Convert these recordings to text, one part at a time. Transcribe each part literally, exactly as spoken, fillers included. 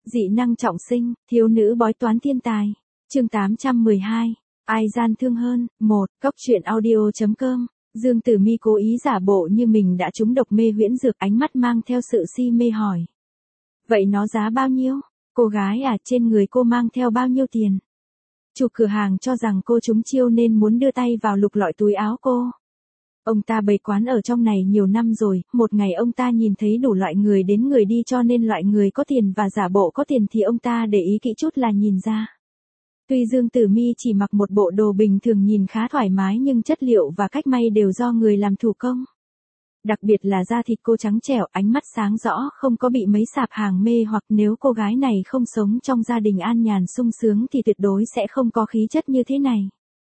Dị năng trọng sinh, thiếu nữ bói toán thiên tài. Chương tám trăm mười hai. Ai gian thương hơn? một. Cốc truyện audio chấm com. Dương Tử Mi cố ý giả bộ như mình đã trúng độc mê huyễn dược, ánh mắt mang theo sự si mê hỏi. Vậy nó giá bao nhiêu? Cô gái à, trên người cô mang theo bao nhiêu tiền? Chủ cửa hàng cho rằng cô trúng chiêu nên muốn đưa tay vào lục lọi túi áo cô. Ông ta bày quán ở trong này nhiều năm rồi, một ngày ông ta nhìn thấy đủ loại người đến người đi, cho nên loại người có tiền và giả bộ có tiền thì ông ta để ý kỹ chút là nhìn ra. Tuy Dương Tử Mi chỉ mặc một bộ đồ bình thường nhìn khá thoải mái, nhưng chất liệu và cách may đều do người làm thủ công. Đặc biệt là da thịt cô trắng trẻo, ánh mắt sáng rõ, không có bị mấy sạp hàng mê hoặc. Nếu cô gái này không sống trong gia đình an nhàn sung sướng thì tuyệt đối sẽ không có khí chất như thế này.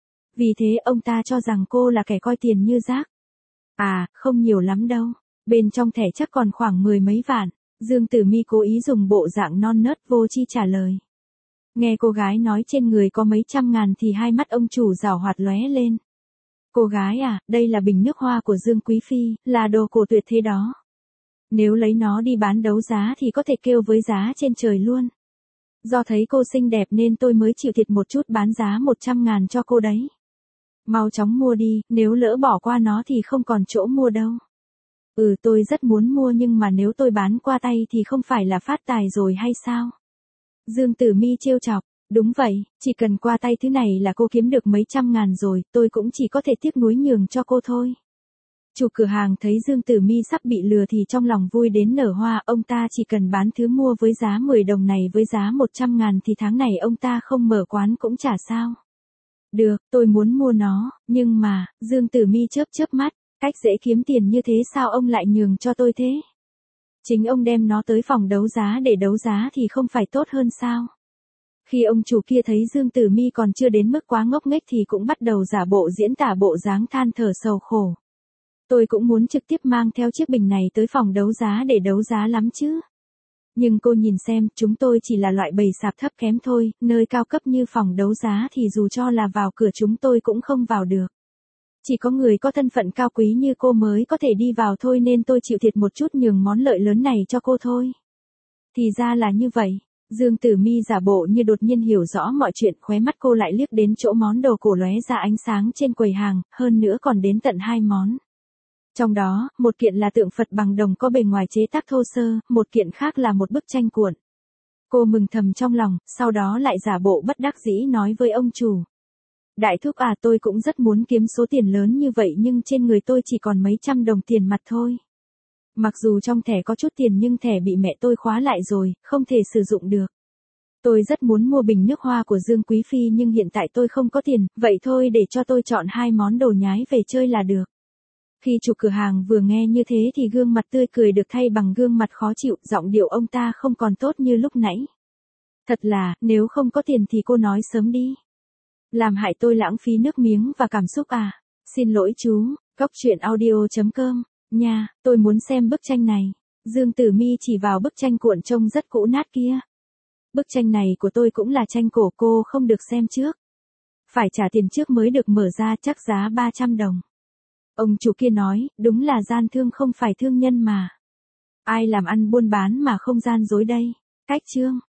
Vì thế ông ta cho rằng cô là kẻ coi tiền như rác. À, không nhiều lắm đâu. Bên trong thẻ chắc còn khoảng mười mấy vạn. Dương Tử Mi cố ý dùng bộ dạng non nớt vô tri trả lời. Nghe cô gái nói trên người có mấy trăm ngàn thì hai mắt ông chủ giảo hoạt lóe lên. Cô gái à, đây là bình nước hoa của Dương Quý Phi, là đồ cổ tuyệt thế đó. Nếu lấy nó đi bán đấu giá thì có thể kêu với giá trên trời luôn. Do thấy cô xinh đẹp nên tôi mới chịu thiệt một chút bán giá một trăm ngàn cho cô đấy. Mau chóng mua đi, nếu lỡ bỏ qua nó thì không còn chỗ mua đâu. Ừ, tôi rất muốn mua, nhưng mà nếu tôi bán qua tay thì không phải là phát tài rồi hay sao? Dương Tử Mi trêu chọc. Đúng vậy, chỉ cần qua tay thứ này là cô kiếm được mấy trăm ngàn rồi, tôi cũng chỉ có thể tiếc nuối nhường cho cô thôi. Chủ cửa hàng thấy Dương Tử Mi sắp bị lừa thì trong lòng vui đến nở hoa, ông ta chỉ cần bán thứ mua với giá mười đồng này với giá một trăm ngàn thì tháng này ông ta không mở quán cũng chả sao. Được, tôi muốn mua nó, nhưng mà, Dương Tử Mi chớp chớp mắt, cách dễ kiếm tiền như thế sao ông lại nhường cho tôi thế? Chính ông đem nó tới phòng đấu giá để đấu giá thì không phải tốt hơn sao? Khi ông chủ kia thấy Dương Tử Mi còn chưa đến mức quá ngốc nghếch thì cũng bắt đầu giả bộ diễn tả bộ dáng than thở sầu khổ. Tôi cũng muốn trực tiếp mang theo chiếc bình này tới phòng đấu giá để đấu giá lắm chứ. Nhưng cô nhìn xem, chúng tôi chỉ là loại bầy sạp thấp kém thôi, nơi cao cấp như phòng đấu giá thì dù cho là vào cửa chúng tôi cũng không vào được. Chỉ có người có thân phận cao quý như cô mới có thể đi vào thôi, nên tôi chịu thiệt một chút nhường món lợi lớn này cho cô thôi. Thì ra là như vậy. Dương Tử Mi giả bộ như đột nhiên hiểu rõ mọi chuyện, khóe mắt cô lại liếc đến chỗ món đồ cổ lóe ra ánh sáng trên quầy hàng, hơn nữa còn đến tận hai món. Trong đó, một kiện là tượng Phật bằng đồng có bề ngoài chế tác thô sơ, một kiện khác là một bức tranh cuộn. Cô mừng thầm trong lòng, sau đó lại giả bộ bất đắc dĩ nói với ông chủ. Đại thúc à, tôi cũng rất muốn kiếm số tiền lớn như vậy nhưng trên người tôi chỉ còn mấy trăm đồng tiền mặt thôi. Mặc dù trong thẻ có chút tiền nhưng thẻ bị mẹ tôi khóa lại rồi, không thể sử dụng được. Tôi rất muốn mua bình nước hoa của Dương Quý Phi nhưng hiện tại tôi không có tiền, vậy thôi để cho tôi chọn hai món đồ nhái về chơi là được. Khi chủ cửa hàng vừa nghe như thế thì gương mặt tươi cười được thay bằng gương mặt khó chịu, giọng điệu ông ta không còn tốt như lúc nãy. Thật là, nếu không có tiền thì cô nói sớm đi. Làm hại tôi lãng phí nước miếng và cảm xúc à. Xin lỗi chú, cốc truyện audio chấm com. Nha, tôi muốn xem bức tranh này. Dương Tử Mi chỉ vào bức tranh cuộn trông rất cũ nát kia. Bức tranh này của tôi cũng là tranh cổ, cô không được xem trước. Phải trả tiền trước mới được mở ra, chắc giá ba trăm đồng. Ông chủ kia nói, đúng là gian thương không phải thương nhân mà. Ai làm ăn buôn bán mà không gian dối đây. Cách chương.